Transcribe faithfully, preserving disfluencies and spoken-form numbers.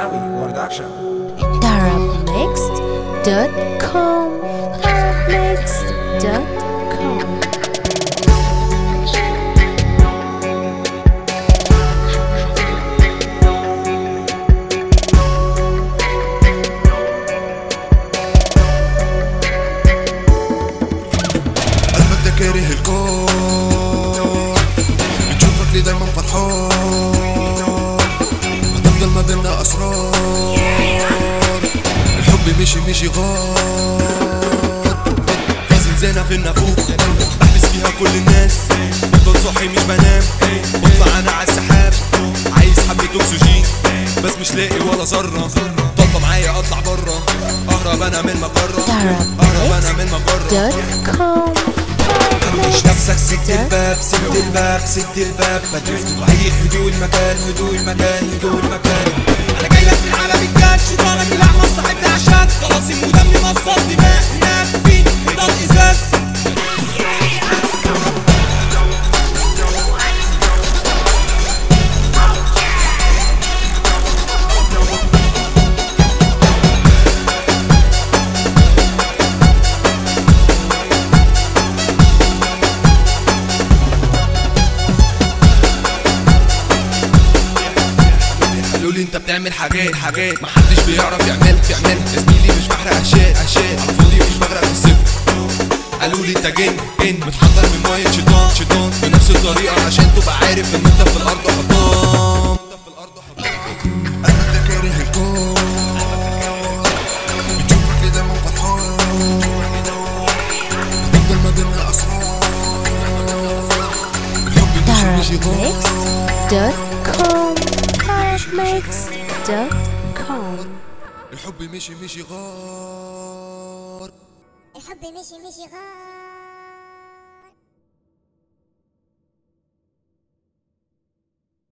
Shawi Production. Arabmixed dot com Arabmixed dot com قلبك ده كاره الكون، بتشوفك ليه دايما فرحان، هتفضل ما بينا اسرار، الحب مشي مشي غار، في زنزانة في النافوخ بحبس فيها كل الناس، بفضل صاحي مش بنام، بطلع انا على السحاب، عايز حبة اكسجين بس مش لاقي ولا ذرة، طالبة معايا اطلع برا، اهرب انا من المجرة، اهرب انا من المجرة. مش نفسك سد الباب سد الباب سد الباب، ما تفتح وعيق هدوء المكان هدوء المكان هدوء المكان. انا جاي لك من عالم الجد، شيطانك الاعمى صاحبني عشان طلاسم ودمي مصاص دماء، هناك في ميدان ازاز. قالولي انت بتعمل حاجات حاجات محدش بيعرف يعمل يعمل، زميلي مش بحرق اشياء اشياء، على فاضي مش بغرق في السبت. قالولي انت جن جن متحضر من ميه شيطان شيطان، بنفس الطريقه عشان تبقى عارف ان انت في الارض حطام. قلبك ده كاره الكون، بتشوفك ليه دايما فرحان، هتفضل ما بينا اسرار، الحب مشي مشي غار. Arabmixed dot com الحب مشي مشي غار، الحب مشي مشي غار.